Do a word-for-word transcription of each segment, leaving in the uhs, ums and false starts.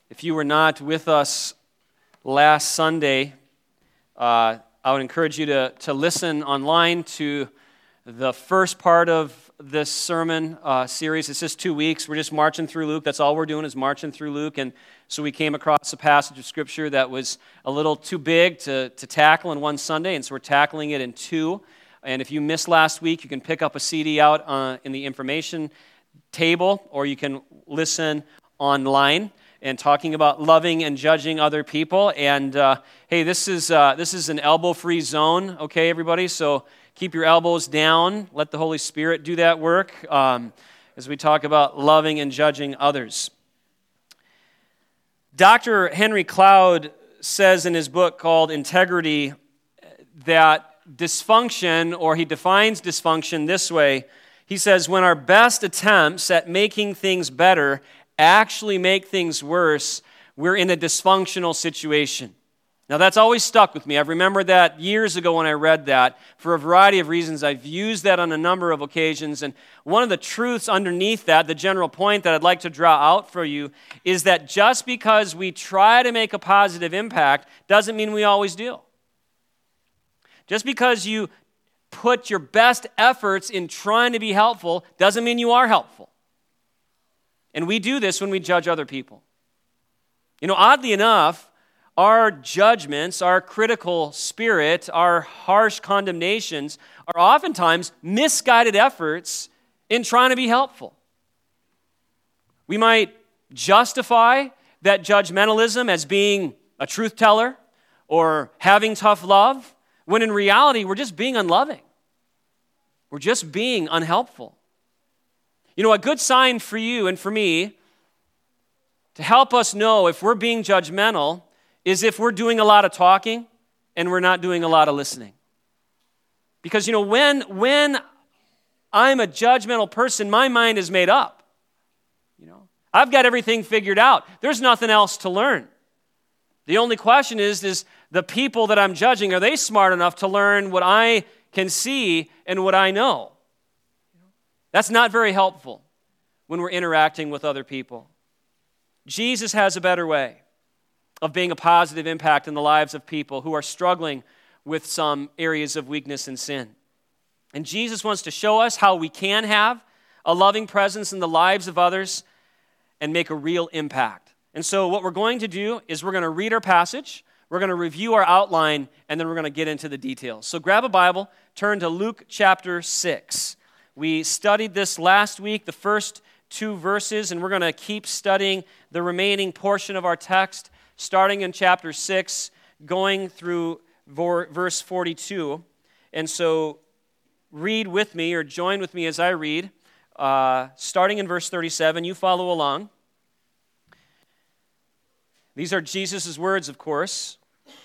If you were not with us last Sunday, uh, I would encourage you to, to listen online to the first part of this sermon uh, series. It's just two weeks. We're just marching through Luke. That's all we're doing is marching through Luke. And so we came across a passage of Scripture that was a little too big to, to tackle in one Sunday, and so we're tackling it in two. And if you missed last week, you can pick up a C D out uh, in the information table, or you can listen online and talking about loving and judging other people. And uh, hey, this is uh, this is an elbow-free zone, okay, everybody? So keep your elbows down. Let the Holy Spirit do that work um, as we talk about loving and judging others. Doctor Henry Cloud says in his book called Integrity that dysfunction, or he defines dysfunction this way. He says, when our best attempts at making things better actually make things worse, we're in a dysfunctional situation. Now, that's always stuck with me. I've remembered that years ago when I read that. For a variety of reasons, I've used that on a number of occasions. And one of the truths underneath that, the general point that I'd like to draw out for you, is that just because we try to make a positive impact doesn't mean we always do. Just because you put your best efforts in trying to be helpful doesn't mean you are helpful. And we do this when we judge other people. You know, oddly enough, our judgments, our critical spirit, our harsh condemnations are oftentimes misguided efforts in trying to be helpful. We might justify that judgmentalism as being a truth teller or having tough love, when in reality, we're just being unloving. We're just being unhelpful. You know, a good sign for you and for me to help us know if we're being judgmental is if we're doing a lot of talking and we're not doing a lot of listening. Because, you know, when, when I'm a judgmental person, my mind is made up. You know, I've got everything figured out. There's nothing else to learn. The only question is, is the people that I'm judging, are they smart enough to learn what I can see and what I know? That's not very helpful when we're interacting with other people. Jesus has a better way of being a positive impact in the lives of people who are struggling with some areas of weakness and sin. And Jesus wants to show us how we can have a loving presence in the lives of others and make a real impact. And so what we're going to do is we're going to read our passage, we're going to review our outline, and then we're going to get into the details. So grab a Bible, turn to Luke chapter six. We studied this last week, the first two verses, and we're going to keep studying the remaining portion of our text, starting in chapter six, going through verse forty-two. And so read with me, or join with me as I read, uh, starting in verse thirty-seven. You follow along. These are Jesus' words, of course.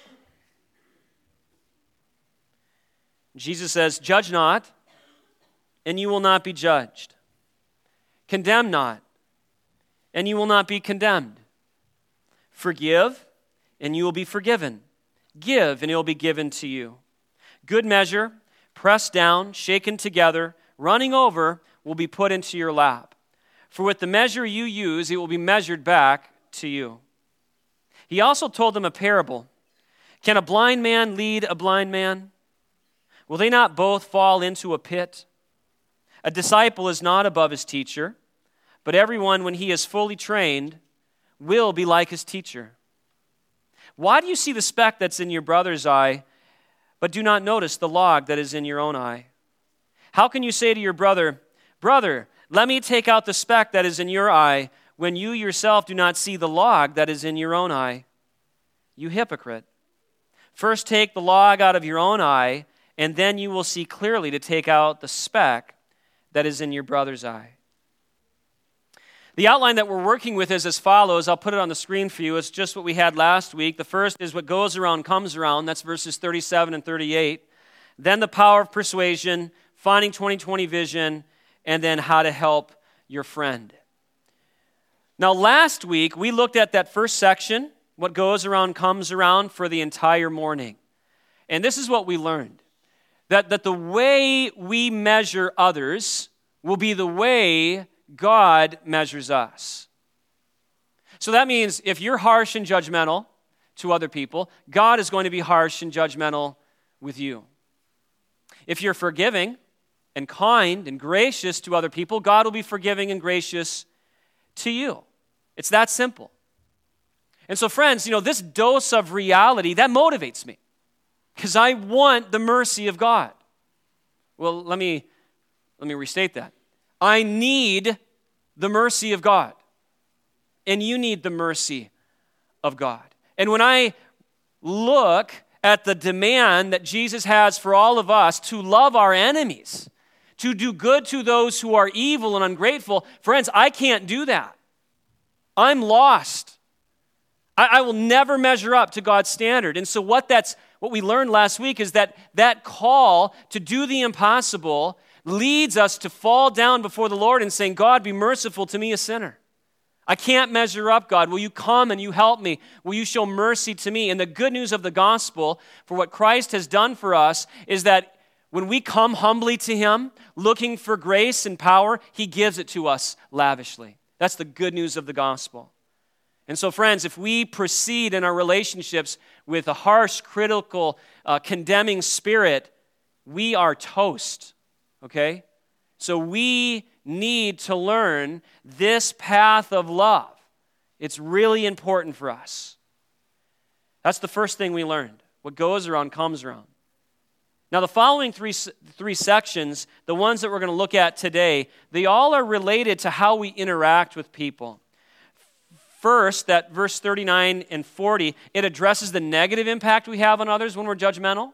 Jesus says, "Judge not, and you will not be judged. Condemn not, and you will not be condemned. Forgive, and you will be forgiven. Give, and it will be given to you. Good measure, pressed down, shaken together, running over, will be put into your lap. For with the measure you use, it will be measured back to you." He also told them a parable. "Can a blind man lead a blind man? Will they not both fall into a pit? A disciple is not above his teacher, but everyone, when he is fully trained, will be like his teacher. Why do you see the speck that's in your brother's eye, but do not notice the log that is in your own eye? How can you say to your brother, 'Brother, let me take out the speck that is in your eye,' when you yourself do not see the log that is in your own eye? You hypocrite. First take the log out of your own eye, and then you will see clearly to take out the speck that is in your brother's eye." The outline that we're working with is as follows. I'll put it on the screen for you. It's just what we had last week. The first is what goes around comes around. That's verses thirty-seven and thirty-eight. Then the power of persuasion, finding twenty twenty vision, and then how to help your friend. Now, last week, we looked at that first section, what goes around comes around, for the entire morning. And this is what we learned, that, that the way we measure others will be the way God measures us. So that means if you're harsh and judgmental to other people, God is going to be harsh and judgmental with you. If you're forgiving and kind and gracious to other people, God will be forgiving and gracious to you. It's that simple. And so, friends, you know, this dose of reality, that motivates me because I want the mercy of God. Well, let me, let me restate that. I need the mercy of God, and you need the mercy of God. And when I look at the demand that Jesus has for all of us to love our enemies, to do good to those who are evil and ungrateful, friends, I can't do that. I'm lost. I, I will never measure up to God's standard. And so what that's what we learned last week is that that call to do the impossible leads us to fall down before the Lord and saying, God, be merciful to me, a sinner. I can't measure up, God. Will you come and you help me? Will you show mercy to me? And the good news of the gospel for what Christ has done for us is that when we come humbly to him, looking for grace and power, he gives it to us lavishly. That's the good news of the gospel. And so, friends, if we proceed in our relationships with a harsh, critical, uh, condemning spirit, we are toast, okay? So we need to learn this path of love. It's really important for us. That's the first thing we learned. What goes around comes around. Now, the following three, three sections, the ones that we're going to look at today, they all are related to how we interact with people. First, that verse thirty-nine and forty, it addresses the negative impact we have on others when we're judgmental.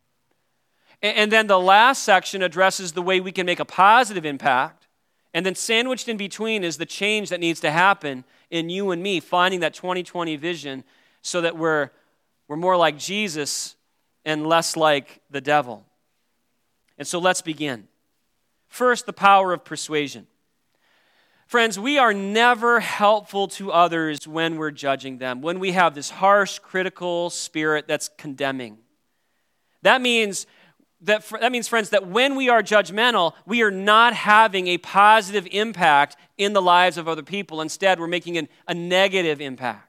And then the last section addresses the way we can make a positive impact. And then sandwiched in between is the change that needs to happen in you and me, finding that twenty twenty vision so that we're, we're more like Jesus and less like the devil. And so let's begin. First, the power of persuasion. Friends, we are never helpful to others when we're judging them, when we have this harsh, critical spirit that's condemning. That means, that, that means, friends, that when we are judgmental, we are not having a positive impact in the lives of other people. Instead, we're making an, a negative impact.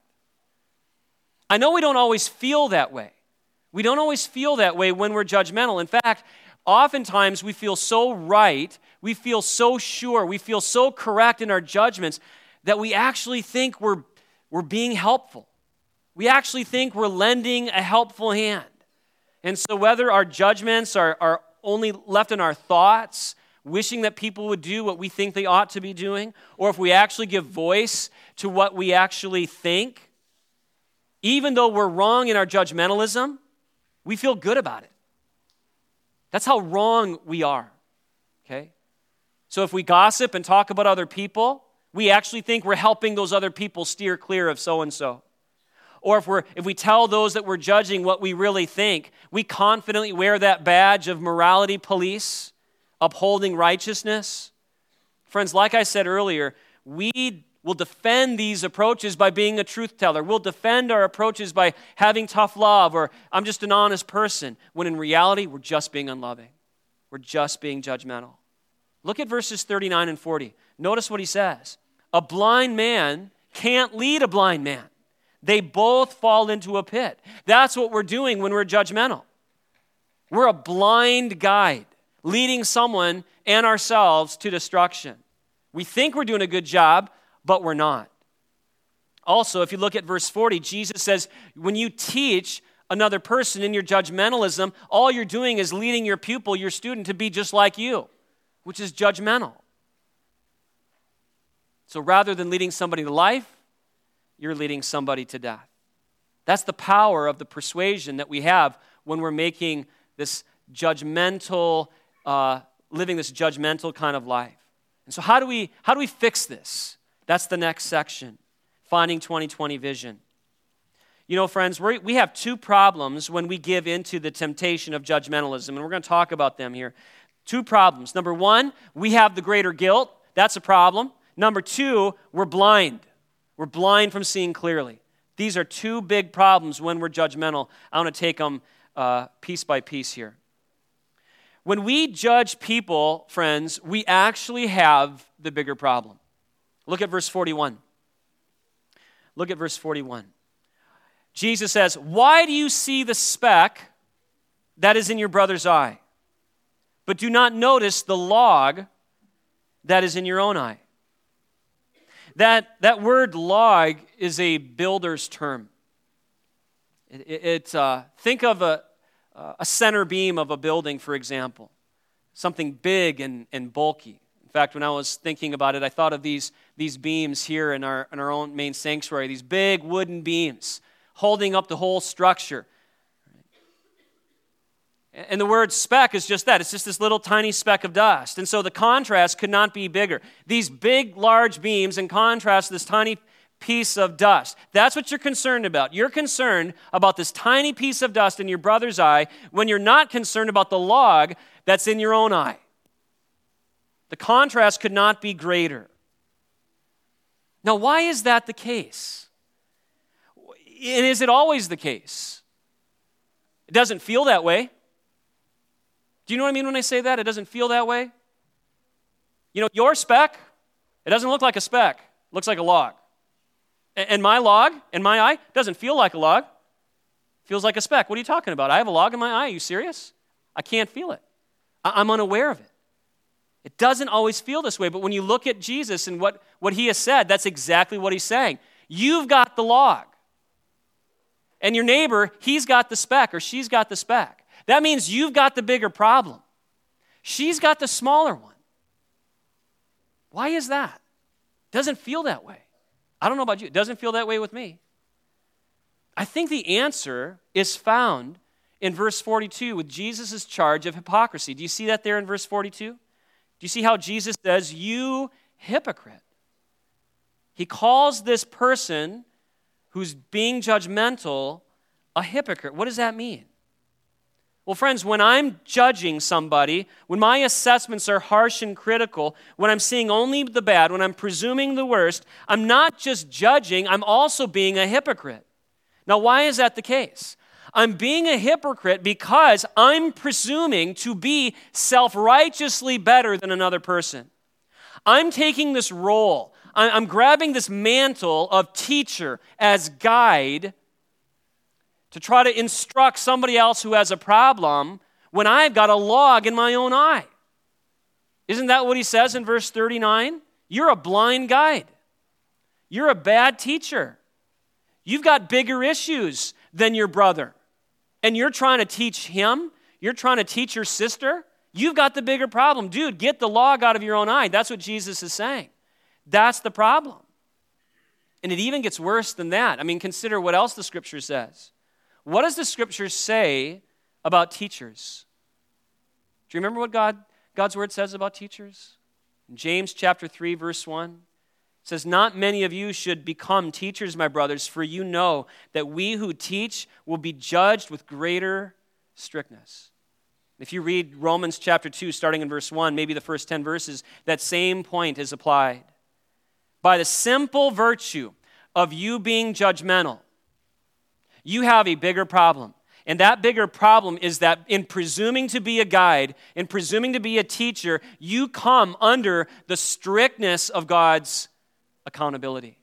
I know we don't always feel that way. We don't always feel that way when we're judgmental. In fact, oftentimes we feel so right, we feel so sure, we feel so correct in our judgments that we actually think we're, we're being helpful. We actually think we're lending a helpful hand. And so whether our judgments are, are only left in our thoughts, wishing that people would do what we think they ought to be doing, or if we actually give voice to what we actually think, even though we're wrong in our judgmentalism, we feel good about it. That's how wrong we are, okay? So if we gossip and talk about other people, we actually think we're helping those other people steer clear of so-and-so. Or if we're if we tell those that we're judging what we really think, we confidently wear that badge of morality police, upholding righteousness. Friends, like I said earlier, we will defend these approaches by being a truth teller. We'll defend our approaches by having tough love, or I'm just an honest person, when in reality, we're just being unloving. We're just being judgmental. Look at verses thirty-nine and forty. Notice what he says. A blind man can't lead a blind man. They both fall into a pit. That's what we're doing when we're judgmental. We're a blind guide, leading someone and ourselves to destruction. We think we're doing a good job, but we're not. Also, if you look at verse forty, Jesus says, when you teach another person in your judgmentalism, all you're doing is leading your pupil, your student, to be just like you, which is judgmental. So rather than leading somebody to life, you're leading somebody to death. That's the power of the persuasion that we have when we're making this judgmental, uh, living this judgmental kind of life. And so how do we how do we fix this? That's the next section, finding twenty twenty vision. You know, friends, we we have two problems when we give into the temptation of judgmentalism, and we're going to talk about them here. Two problems. Number one, we have the greater guilt. That's a problem. Number two, we're blind. We're blind from seeing clearly. These are two big problems when we're judgmental. I want to take them uh, piece by piece here. When we judge people, friends, we actually have the bigger problem. Look at verse forty-one. Look at verse forty-one. Jesus says, "Why do you see the speck that is in your brother's eye, but do not notice the log that is in your own eye?" That, that word log is a builder's term. It, it, it uh, think of a, a center beam of a building, for example, something big and, and bulky. In fact, when I was thinking about it, I thought of these, these beams here in our, in our own main sanctuary, these big wooden beams holding up the whole structure. And the word speck is just that. It's just this little tiny speck of dust. And so the contrast could not be bigger. These big, large beams in contrast to this tiny piece of dust. That's what you're concerned about. You're concerned about this tiny piece of dust in your brother's eye when you're not concerned about the log that's in your own eye. The contrast could not be greater. Now, why is that the case? And is it always the case? It doesn't feel that way. Do you know what I mean when I say that? It doesn't feel that way. You know, your speck, it doesn't look like a speck. It looks like a log. And my log, in my eye, doesn't feel like a log. It feels like a speck. What are you talking about? I have a log in my eye. Are you serious? I can't feel it. I'm unaware of it. It doesn't always feel this way, but when you look at Jesus and what, what he has said, that's exactly what he's saying. You've got the log. And your neighbor, he's got the speck or she's got the speck. That means you've got the bigger problem. She's got the smaller one. Why is that? It doesn't feel that way. I don't know about you. It doesn't feel that way with me. I think the answer is found in verse forty-two with Jesus' charge of hypocrisy. Do you see that there in verse forty-two? Do you see how Jesus says, "You hypocrite"? He calls this person who's being judgmental a hypocrite. What does that mean? Well, friends, when I'm judging somebody, when my assessments are harsh and critical, when I'm seeing only the bad, when I'm presuming the worst, I'm not just judging, I'm also being a hypocrite. Now, why is that the case? I'm being a hypocrite because I'm presuming to be self-righteously better than another person. I'm taking this role, I'm grabbing this mantle of teacher as guide to try to instruct somebody else who has a problem when I've got a log in my own eye. Isn't that what he says in verse thirty-nine? You're a blind guide. You're a bad teacher. You've got bigger issues than your brother. And you're trying to teach him. You're trying to teach your sister. You've got the bigger problem. Dude, get the log out of your own eye. That's what Jesus is saying. That's the problem. And it even gets worse than that. I mean, consider what else the Scripture says. What does the Scripture say about teachers? Do you remember what God, God's Word says about teachers? In James chapter three, verse one, it says, "Not many of you should become teachers, my brothers, for you know that we who teach will be judged with greater strictness." If you read Romans chapter two, starting in verse one, maybe the first ten verses, that same point is applied. By the simple virtue of you being judgmental, you have a bigger problem. And that bigger problem is that in presuming to be a guide, in presuming to be a teacher, you come under the strictness of God's accountability.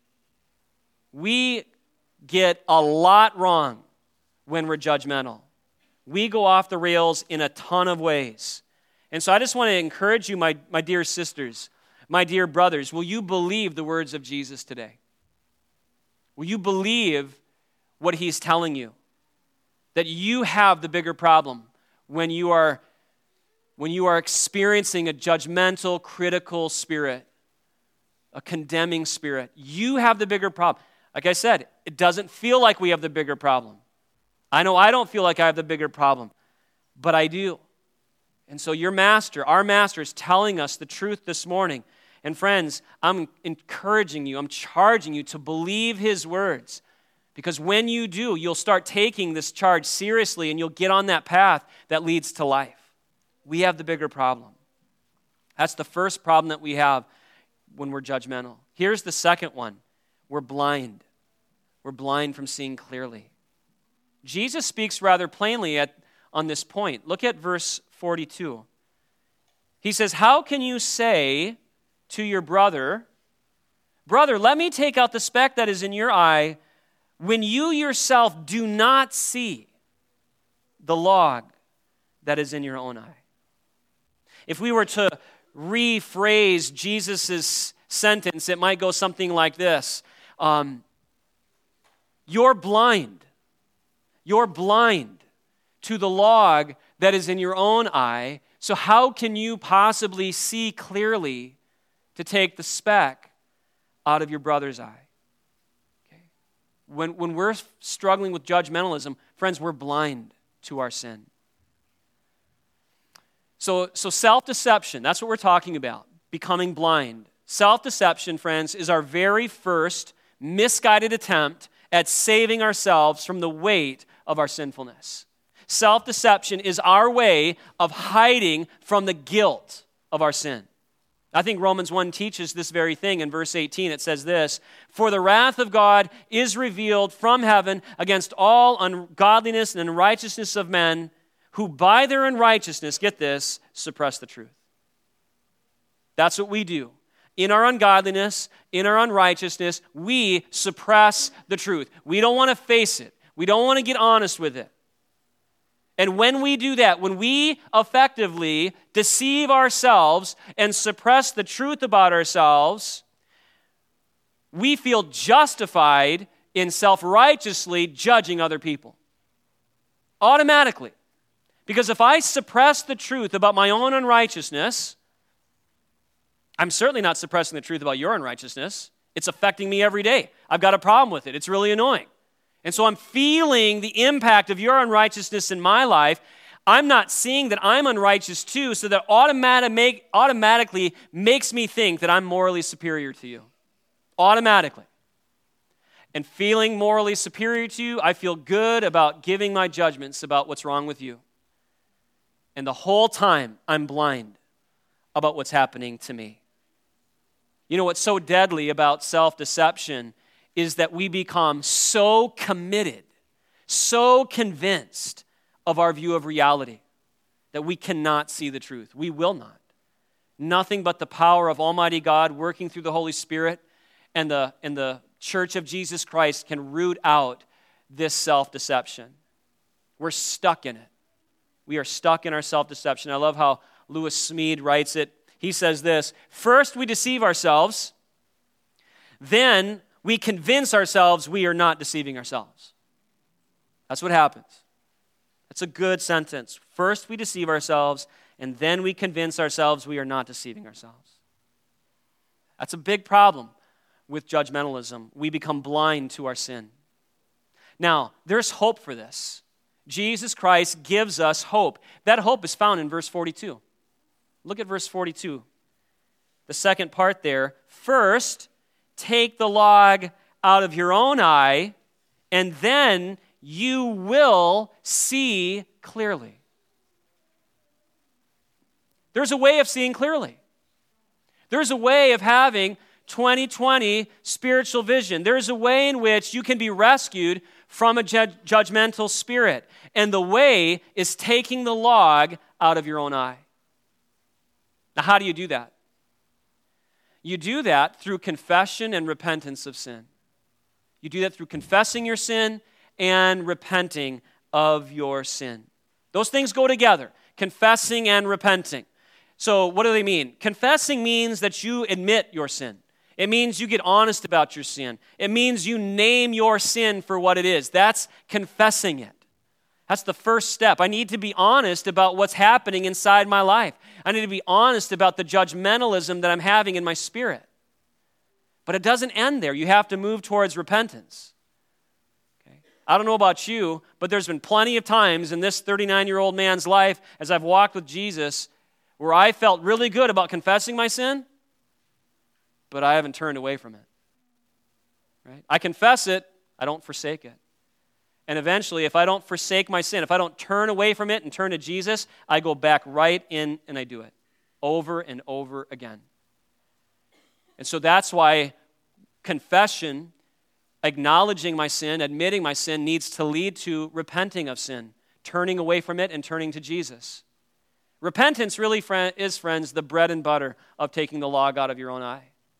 We get a lot wrong when we're judgmental. We go off the rails in a ton of ways. And so I just want to encourage you, my, my dear sisters, my dear brothers, will you believe the words of Jesus today? Will you believe what he's telling you? That you have the bigger problem when you are, when you are experiencing a judgmental, critical spirit, a condemning spirit. You have the bigger problem. Like I said, it doesn't feel like we have the bigger problem. I know I don't feel like I have the bigger problem, but I do. And so your master, our master, is telling us the truth this morning. And friends, I'm encouraging you, I'm charging you to believe his words. Because when you do, you'll start taking this charge seriously and you'll get on that path that leads to life. We have the bigger problem. That's the first problem that we have when we're judgmental. Here's the second one. We're blind. We're blind from seeing clearly. Jesus speaks rather plainly at, on this point. Look at verse forty-two. He says, "How can you say to your brother, Brother, let me take out the speck that is in your eye when you yourself do not see the log that is in your own eye. If we were to rephrase Jesus' sentence, it might go something like this. Um, you're blind. You're blind to the log that is in your own eye, so how can you possibly see clearly to take the speck out of your brother's eye? Okay. When, when we're struggling with judgmentalism, friends, we're blind to our sin. So, so self-deception, that's what we're talking about, becoming blind. Self-deception, friends, is our very first misguided attempt at saving ourselves from the weight of our sinfulness. Self-deception is our way of hiding from the guilt of our sin. I think Romans one teaches this very thing. In verse eighteen, it says this, "For the wrath of God is revealed from heaven against all ungodliness and unrighteousness of men, who by their unrighteousness," get this, "suppress the truth." That's what we do. In our ungodliness, in our unrighteousness, we suppress the truth. We don't want to face it. We don't want to get honest with it. And when we do that, when we effectively deceive ourselves and suppress the truth about ourselves, we feel justified in self-righteously judging other people. Automatically. Because if I suppress the truth about my own unrighteousness, I'm certainly not suppressing the truth about your unrighteousness. It's affecting me every day. I've got a problem with it. It's really annoying. And so I'm feeling the impact of your unrighteousness in my life. I'm not seeing that I'm unrighteous too, so that automatic make, automatically makes me think that I'm morally superior to you. Automatically. And feeling morally superior to you, I feel good about giving my judgments about what's wrong with you. And the whole time, I'm blind about what's happening to me. You know what's so deadly about self-deception is that we become so committed, so convinced of our view of reality that we cannot see the truth. We will not. Nothing but the power of Almighty God working through the Holy Spirit and the, and the Church of Jesus Christ can root out this self-deception. We're stuck in it. We are stuck in our self-deception. I love how Lewis Smead writes it. He says this, "First we deceive ourselves, then we convince ourselves we are not deceiving ourselves." That's what happens. That's a good sentence. First we deceive ourselves, and then we convince ourselves we are not deceiving ourselves. That's a big problem with judgmentalism. We become blind to our sin. Now, there's hope for this. Jesus Christ gives us hope. That hope is found in verse forty-two. Look at verse forty-two. The second part there. First, take the log out of your own eye, and then you will see clearly. There's a way of seeing clearly. There's a way of having twenty twenty spiritual vision. There's a way in which you can be rescued from a ju- judgmental spirit. And the way is taking the log out of your own eye. Now, how do you do that? You do that through confession and repentance of sin. You do that through confessing your sin and repenting of your sin. Those things go together, confessing and repenting. So what do they mean? Confessing means that you admit your sin. It means you get honest about your sin. It means you name your sin for what it is. That's confessing it. That's the first step. I need to be honest about what's happening inside my life. I need to be honest about the judgmentalism that I'm having in my spirit. But it doesn't end there. You have to move towards repentance. Okay? I don't know about you, but there's been plenty of times in this thirty-nine-year-old man's life as I've walked with Jesus where I felt really good about confessing my sin, but I haven't turned away from it. Right? I confess it, I don't forsake it. And eventually, if I don't forsake my sin, if I don't turn away from it and turn to Jesus, I go back right in and I do it over and over again. And so that's why confession, acknowledging my sin, admitting my sin, needs to lead to repenting of sin, turning away from it and turning to Jesus. Repentance really is, friends, the bread and butter of taking the log out of your own eye.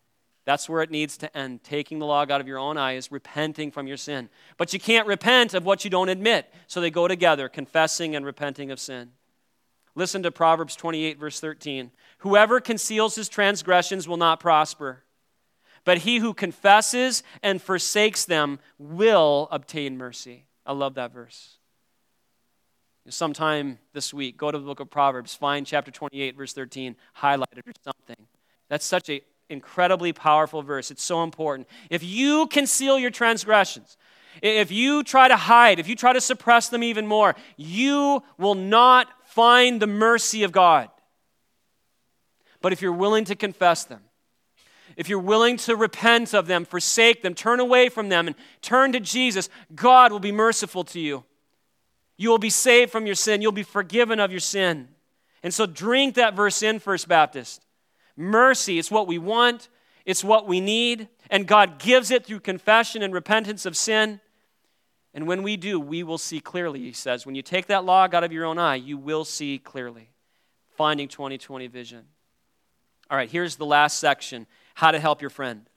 That's where it needs to end. Taking the log out of your own eye is repenting from your sin. But you can't repent of what you don't admit. So they go together, confessing and repenting of sin. Listen to Proverbs twenty-eight, verse thirteen. Whoever conceals his transgressions will not prosper, but he who confesses and forsakes them will obtain mercy. I love that verse. Sometime this week, go to the book of Proverbs, find chapter twenty-eight, verse thirteen, highlight it or something. That's such an incredibly powerful verse. It's so important. If you conceal your transgressions, if you try to hide, if you try to suppress them even more, you will not find the mercy of God. But if you're willing to confess them, if you're willing to repent of them, forsake them, turn away from them, and turn to Jesus, God will be merciful to you. You will be saved from your sin. You'll be forgiven of your sin. And so drink that verse in, First Baptist. Mercy, it's what we want. It's what we need. And God gives it through confession and repentance of sin. And when we do, we will see clearly, he says. When you take that log out of your own eye, you will see clearly. Finding twenty twenty vision. All right, here's the last section. How to help your friend.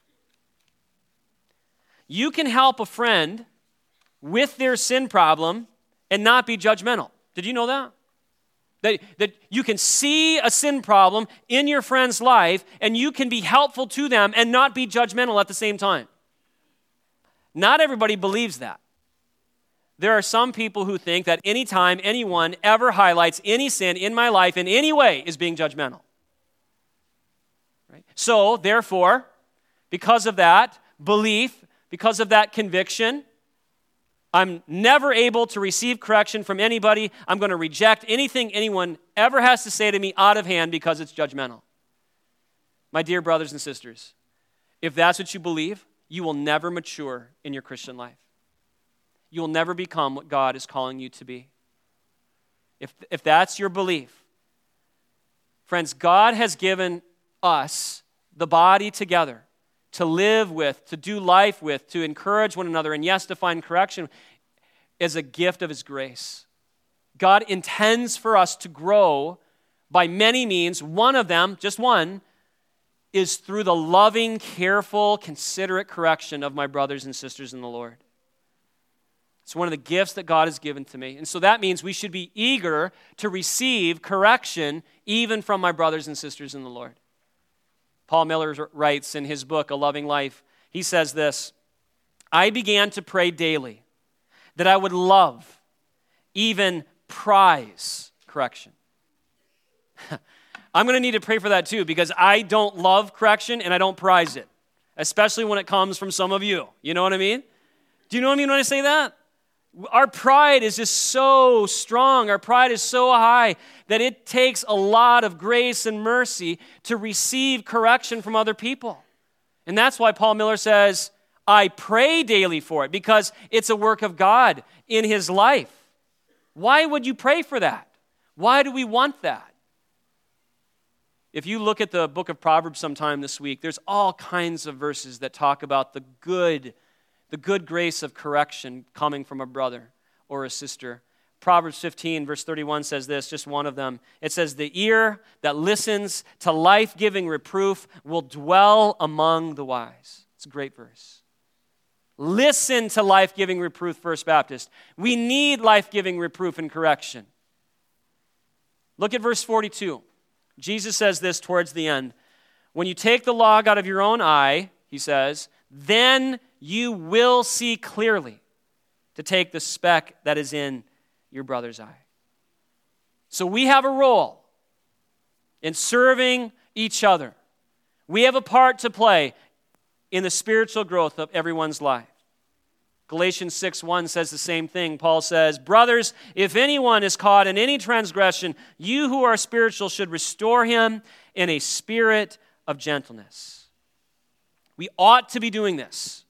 You can help a friend with their sin problem and not be judgmental. Did you know that? That, that you can see a sin problem in your friend's life and you can be helpful to them and not be judgmental at the same time. Not everybody believes that. There are some people who think that anytime anyone ever highlights any sin in my life in any way is being judgmental. Right? So, therefore, because of that belief, because of that conviction, I'm never able to receive correction from anybody. I'm going to reject anything anyone ever has to say to me out of hand because it's judgmental. My dear brothers and sisters, if that's what you believe, you will never mature in your Christian life. You will never become what God is calling you to be. If, if that's your belief, friends, God has given us the body together to live with, to do life with, to encourage one another, and yes, to find correction is a gift of his grace. God intends for us to grow by many means. One of them, just one, is through the loving, careful, considerate correction of my brothers and sisters in the Lord. It's one of the gifts that God has given to me. And so that means we should be eager to receive correction even from my brothers and sisters in the Lord. Paul Miller writes in his book, A Loving Life, he says this, I began to pray daily that I would love, even prize correction. I'm going to need to pray for that too because I don't love correction and I don't prize it, especially when it comes from some of you. You know what I mean? Do you know what I mean when I say that? Our pride is just so strong. Our pride is so high that it takes a lot of grace and mercy to receive correction from other people. And that's why Paul Miller says, I pray daily for it, because it's a work of God in his life. Why would you pray for that? Why do we want that? If you look at the book of Proverbs sometime this week, there's all kinds of verses that talk about the good The good grace of correction coming from a brother or a sister. Proverbs fifteen, verse thirty-one says this, just one of them. It says, the ear that listens to life-giving reproof will dwell among the wise. It's a great verse. Listen to life-giving reproof, First Baptist. We need life-giving reproof and correction. Look at verse forty-two. Jesus says this towards the end. When you take the log out of your own eye, he says, then you will see clearly to take the speck that is in your brother's eye. So we have a role in serving each other. We have a part to play in the spiritual growth of everyone's life. Galatians six one says the same thing. Paul says, brothers, if anyone is caught in any transgression, you who are spiritual should restore him in a spirit of gentleness. We ought to be doing this.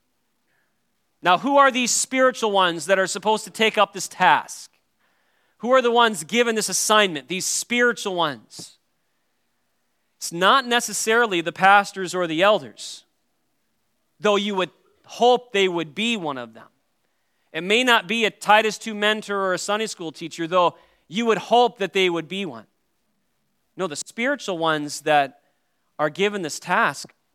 Now, who are these spiritual ones that are supposed to take up this task? Who are the ones given this assignment, these spiritual ones? It's not necessarily the pastors or the elders, though you would hope they would be one of them. It may not be a Titus two mentor or a Sunday school teacher, though you would hope that they would be one. No, the spiritual ones that are given this task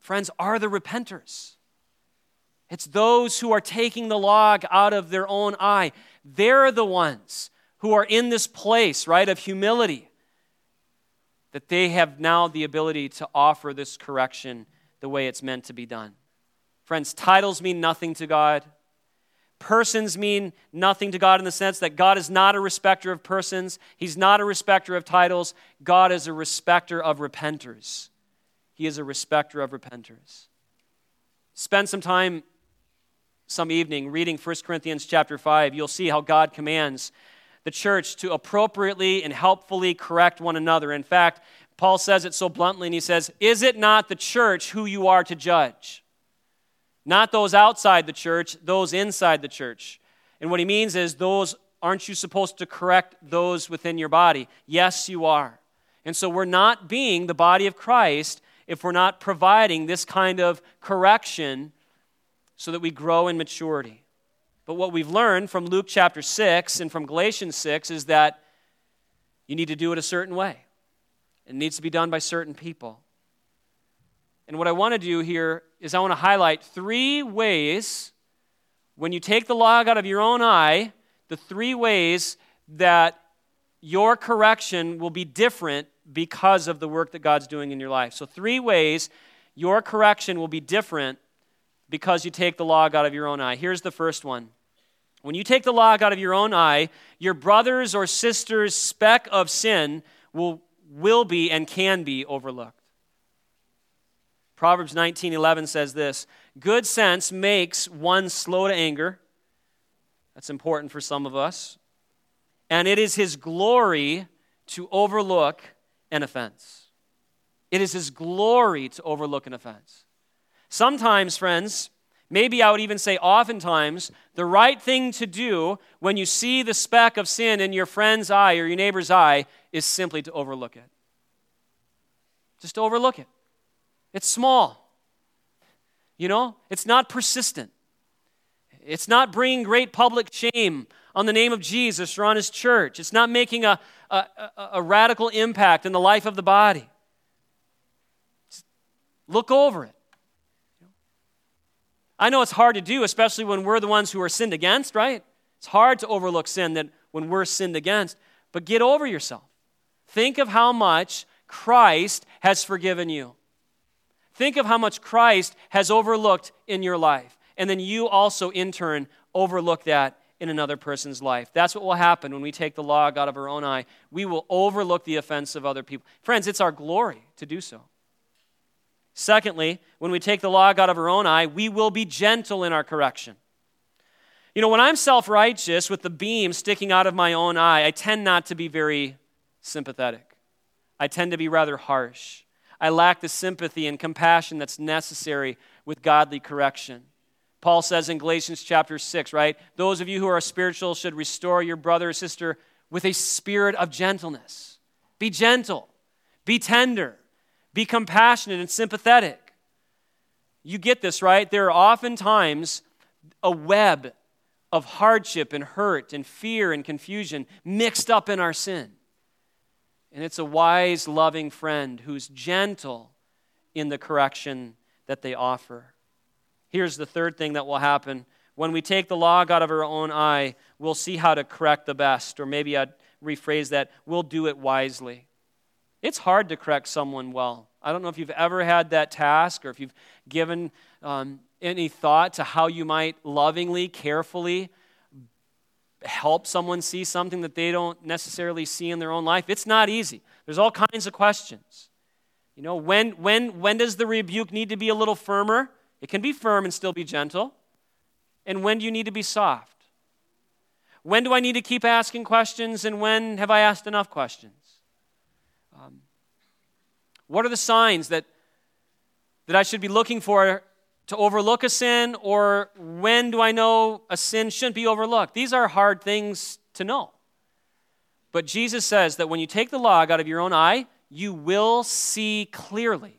friends, are the repenters. It's those who are taking the log out of their own eye. They're the ones who are in this place, right, of humility, that they have now the ability to offer this correction the way it's meant to be done. Friends, titles mean nothing to God. Persons mean nothing to God in the sense that God is not a respecter of persons. He's not a respecter of titles. God is a respecter of repenters. He is a respecter of repenters. Spend some time some evening reading First Corinthians chapter five. You'll see how God commands the church to appropriately and helpfully correct one another. In fact, Paul says it so bluntly, and he says, "Is it not the church who you are to judge?" Not those outside the church, those inside the church. And what he means is, those, aren't you supposed to correct those within your body? Yes, you are. And so we're not being the body of Christ if we're not providing this kind of correction so that we grow in maturity. But what we've learned from Luke chapter six and from Galatians six is that you need to do it a certain way. It needs to be done by certain people. And what I want to do here is I want to highlight three ways, when you take the log out of your own eye, the three ways that your correction will be different because of the work that God's doing in your life. So three ways your correction will be different because you take the log out of your own eye. Here's the first one. When you take the log out of your own eye, your brother's or sister's speck of sin will, will be and can be overlooked. Proverbs nineteen eleven says this, "Good sense makes one slow to anger." That's important for some of us. "And it is his glory to overlook an offense." It is his glory to overlook an offense. Sometimes, friends, maybe I would even say oftentimes, the right thing to do when you see the speck of sin in your friend's eye or your neighbor's eye is simply to overlook it. Just to overlook it. It's small. You know, it's not persistent. It's not bringing great public shame on the name of Jesus or on his church. It's not making a, a, a, a radical impact in the life of the body. Just look over it. I know it's hard to do, especially when we're the ones who are sinned against, right? It's hard to overlook sin that when we're sinned against. But get over yourself. Think of how much Christ has forgiven you. Think of how much Christ has overlooked in your life. And then you also, in turn, overlook that in another person's life. That's what will happen when we take the log out of our own eye. We will overlook the offense of other people. Friends, it's our glory to do so. Secondly, when we take the log out of our own eye, we will be gentle in our correction. You know, when I'm self-righteous with the beam sticking out of my own eye, I tend not to be very sympathetic. I tend to be rather harsh. I lack the sympathy and compassion that's necessary with godly correction. Paul says in Galatians chapter six, right? Those of you who are spiritual should restore your brother or sister with a spirit of gentleness. Be gentle. Be tender. Be compassionate and sympathetic. You get this, right? There are oftentimes a web of hardship and hurt and fear and confusion mixed up in our sin. And it's a wise, loving friend who's gentle in the correction that they offer. Here's the third thing that will happen. When we take the log out of our own eye, we'll see how to correct the best. Or maybe I'd rephrase that, we'll do it wisely. It's hard to correct someone well. I don't know if you've ever had that task or if you've given um, any thought to how you might lovingly, carefully help someone see something that they don't necessarily see in their own life. It's not easy. There's all kinds of questions. You know, when when when does the rebuke need to be a little firmer? It can be firm and still be gentle. And when do you need to be soft? When do I need to keep asking questions, and when have I asked enough questions? Um, what are the signs that that I should be looking for to overlook a sin, or when do I know a sin shouldn't be overlooked? These are hard things to know. But Jesus says that when you take the log out of your own eye, you will see clearly.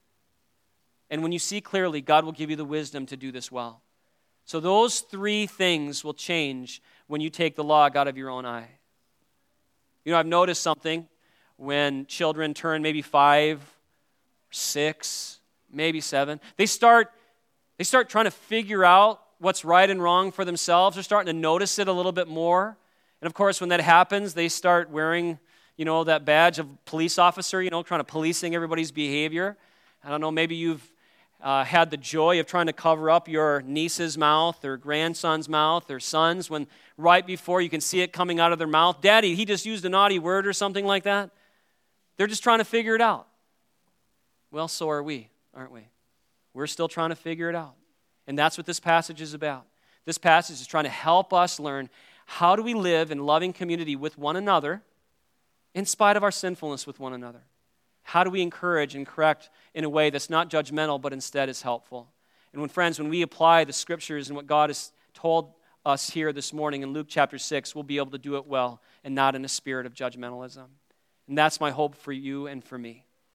And when you see clearly, God will give you the wisdom to do this well. So those three things will change when you take the log out of your own eye. You know, I've noticed something when children turn maybe five, six, maybe seven. They start, they start trying to figure out what's right and wrong for themselves. They're starting to notice it a little bit more. And of course, when that happens, they start wearing, you know, that badge of police officer, you know, trying to policing everybody's behavior. I don't know, maybe you've uh, had the joy of trying to cover up your niece's mouth or grandson's mouth or son's when right before you can see it coming out of their mouth, Daddy, he just used a naughty word or something like that. They're just trying to figure it out. Well, so are we, aren't we? We're still trying to figure it out. And that's what this passage is about. This passage is trying to help us learn how do we live in loving community with one another in spite of our sinfulness with one another. How do we encourage and correct in a way that's not judgmental but instead is helpful? And when friends, when we apply the scriptures and what God has told us here this morning in Luke chapter six, we'll be able to do it well and not in a spirit of judgmentalism. And that's my hope for you and for me.